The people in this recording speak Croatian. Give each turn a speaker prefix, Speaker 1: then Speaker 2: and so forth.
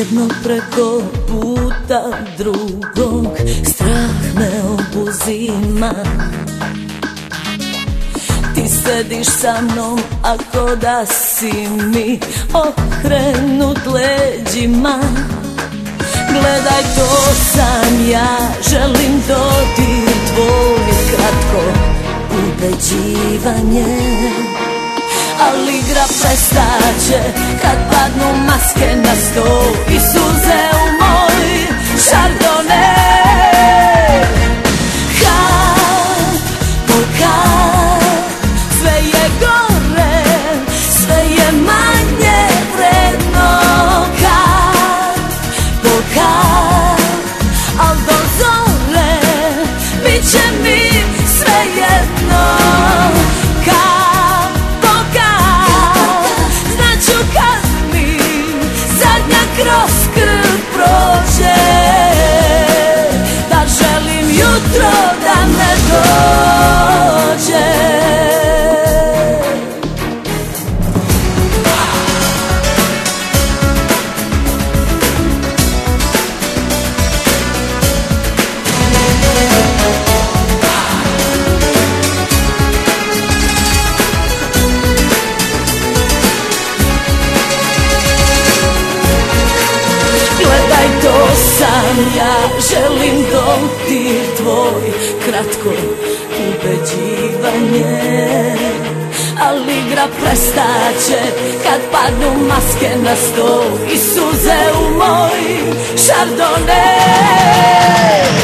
Speaker 1: jednog preko puta drugog, strah me obuzima. Ti sediš sa mnom, ako da si mi okrenut leđima. Gledaj, to sam ja, želim dodir tvoj, kratko ubeđivanje. Ali igra prestaće kad padnu maske na sto i suze u moj šardone. Kad po kad sve je gore, sve je manje vredno. Kad po kad, al do zore bit će mi sve jedno. Kroz krv prođe, da želim jutro da me dođe. To sam ja, želim dodir tvoj, kratko ubeđivanje. Ali igra prestaće kad padnu maske na sto i suze u moj šardone.